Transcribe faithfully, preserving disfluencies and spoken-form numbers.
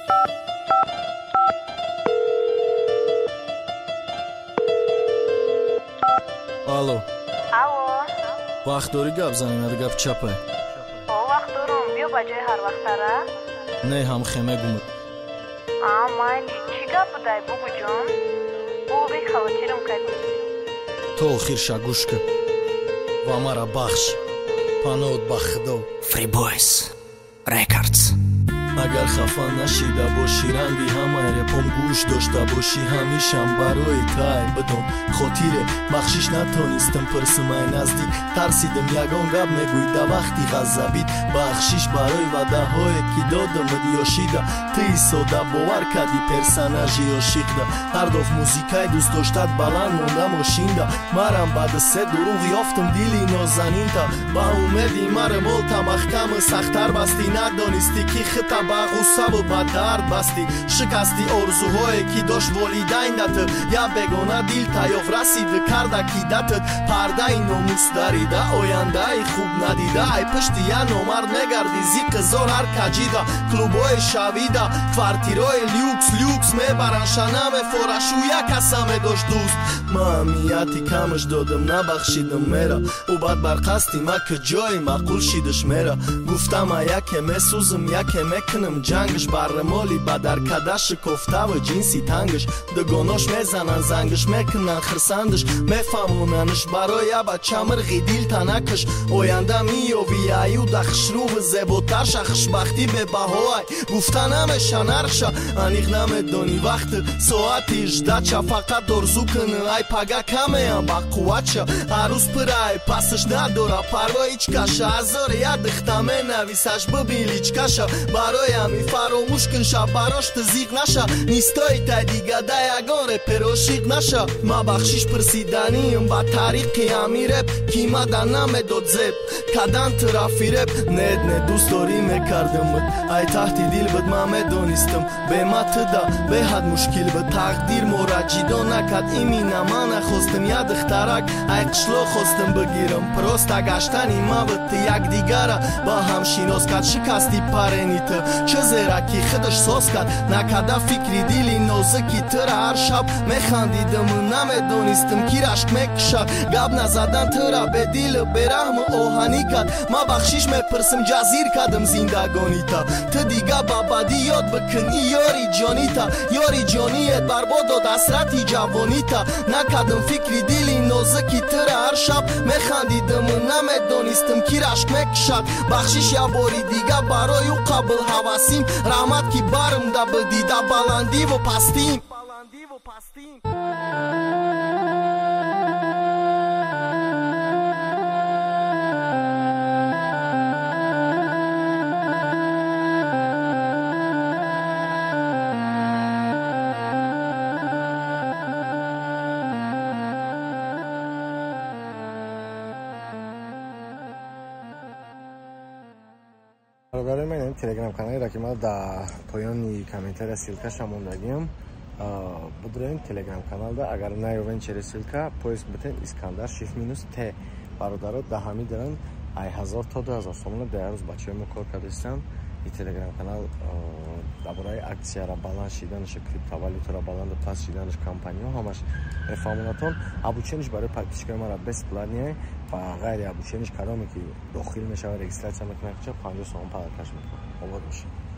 Алло. Алло. Вақт дорӣ гап занем я гап чапай? О, вақт дорам. Биё ба ҷои ҳар вақтара. Не ҳам хеме гумуд. А, майли. Чӣ гап будай бубуҷон? Бубӣ хавотирам кардӣ. То охирша гӯш кар ва мара бахш. Панод ба Худо. Free Boys Records. Агар хафа нашида бошӣ ранги ҳамаи репом гӯш дошта бошӣ ҳамишам барои тай бидон хотире бахшиш натонистам пурсимай наздик тарсидам ягон гап мегӯйда вақти ғазабит бахшиш барои ваъдаҳое ки додамад ёшида тии сода бовар кардӣ персонажи ошиқда ҳардоф музикаи дӯстдоштат баланд монда мошинда марам баъди се дуруғ ёфтам дили нозанинта ба умеди мара болта махкамы сахтар басти надонистӣ ки хита ба ғусаву ба дард басти шикасти орзуҳое ки дошт волидайнат я бегона дил тайёф расида карда кидатат пардаи номус дарида ояндаи хуб надида ай пишти я номард мегарди зиқизор ҳар каҷида клубҳои шавида квартираи люкс люкс мебаран шанаме форашу я каса медошт дӯст ма аҳамияти камаш додам набахшидам мера ӯ бад бар қасди ма ки ҷои маъқул шидаш мера гуфтама яке месӯзам яке мекунам ҷангаш баррамоли бадаркадаша кофтава ҷинси тангаш дугонош мезанан зангаш мекунан хирсандаш мефаҳмонанаш барои я бача мирғи дил танакаш оянда миёви аю дахшрӯви зеботар шахшбахтӣ бебаҳоай гуфта намеша нарша аниқ намедони вақти соати ждача фақат орзу кuni ай пага камеам ба қувватша ҳаррӯз пирай пасаш надора парво ҳеҷ каша ҳазор я дихта менависаш бибин личкаша барои ҳами фаромӯш кун шаб барош тизиқ наша нистои тай дигада ягон репер ошиқ наша ма бахшиш пирсиданим ба тариқи ҳами реп қимада намедод зеб кадан трафи реп нед не дӯст дорӣ мекардамат ай таҳти дил бид ма медонистам бематида беҳад мушкил бид тақдир мора ҷидо накард имина ма нахостам я духтарак ай қишлоқ хостам бигирам просто гаштани ма бити якдигара ба ҳам шинос кард шикасти паренита чӣ зераки худаш соз кард накарда фикри дили нозуки тира ҳар шаб механдидаму намедонистам ки рашк мекушад гап назадан тира бедилу бераҳму оҳанӣ кард ма бахшиш мепирсам ҷазир кардам зиндагонита ту дига ба бадӣ ёд бикун и ёри ҷонита ёри ҷониет барбод дод ҳасрати ҷавонита накардам фикри дили нозуки тира ҳар шаб механдидаму намедонистам ки рашк мекушад бахшиш я бори дига барои ӯ қабл ҳавасим раҳмат ки бармда бидида баландиву пастим бародари мен ин телеграм-каналеро ки ма дар поёни комментария силкаша мондагиам будурен телеграм-каналда агар наёвен через силка поиск битен искандар шифт минус т бародаро да ҳами даран ай ҳазор то ду ҳазор сомона деярӯз бачаҳои мо кор кардастан и телеграм-канал дар бораи аксияра баланд шиданаш криптовалютаро баланду паст шиданаш компаниҳо ҳамаш мефаҳмонатон обучениш барои подписчикои мара бесплатния ва ғайри обучениш каломе ки дохил мешава регистратсия мекунад панҷоҳ сомон падакаш мекунад обод бошед.